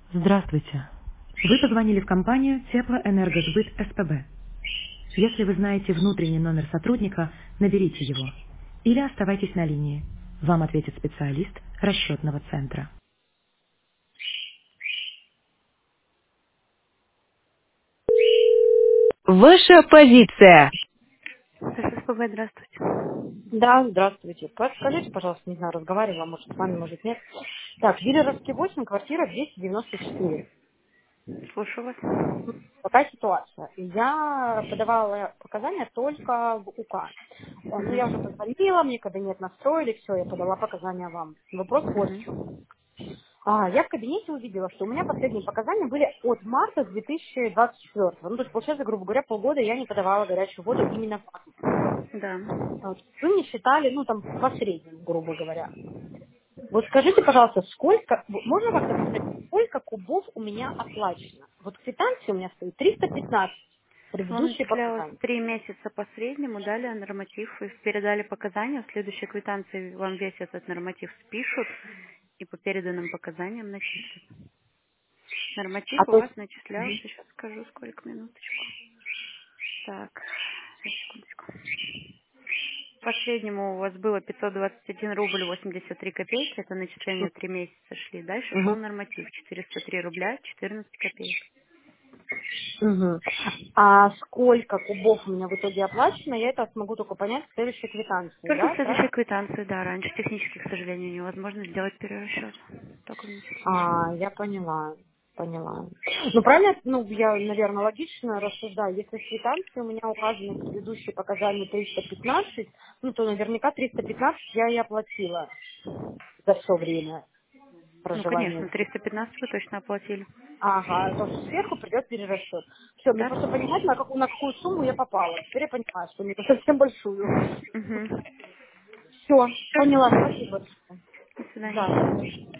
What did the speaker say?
Здравствуйте. Вы позвонили в компанию Теплоэнергосбыт СПБ. Если вы знаете внутренний номер сотрудника, наберите его. Или оставайтесь на линии. Вам ответит специалист расчетного центра. Ваша позиция. СПБ, здравствуйте. Да, здравствуйте. Подскажите, пожалуйста, не знаю, разговаривала, может, с вами, может, нет. Так, Виллеровский 8, квартира 294. Слушаю вас. Такая ситуация. Я подавала показания только в УК. Ну, я уже Мгм. позвонила, мне кабинет настроили, все, я подала показания вам. Вопрос вот в чем. Мгм. Я в кабинете увидела, что у меня последние показания были от марта 2024. Ну, то есть, получается, грубо говоря, полгода я не подавала горячую воду именно в УК. Да. Вот. Вы мне считали, ну, там, по среднему, грубо говоря. Вот скажите, пожалуйста, можно как-то посмотреть, сколько кубов у меня оплачено? Вот квитанция у меня стоит 315, Вам предыдущие начислялось показания. 3 месяца по среднему, дали норматив и передали показания. В следующей квитанции вам весь этот норматив спишут и по переданным показаниям начислят. Норматив А у то вас есть, начислялся, сейчас скажу, сколько, минуточку. Так, сейчас, секундочку. По среднему у вас было 521 рубль 83 копейки, это начисления 3 месяца шли. Дальше шел мгм, норматив 403 рубля 14 копеек. мгм. А сколько кубов у меня в итоге оплачено, я это смогу только понять в следующей квитанции, Только в да? следующей квитанции, да, раньше технически, к сожалению, невозможно сделать перерасчет. Только внести. Я поняла. Поняла. Ну, правильно, ну, я, наверное, логично рассуждаю. Если в квитанции у меня указаны предыдущие показания 315, ну, то наверняка 315 я и оплатила за все время Ну, проживания конечно, здесь. 315 вы точно оплатили. Ага, то, что сверху придет перерасчет. Все, мне Да? просто понимать, на какую сумму я попала. Теперь я понимаю, что не совсем большую. Угу. Все, Все. поняла, спасибо большое. До Да, до свидания. свидания.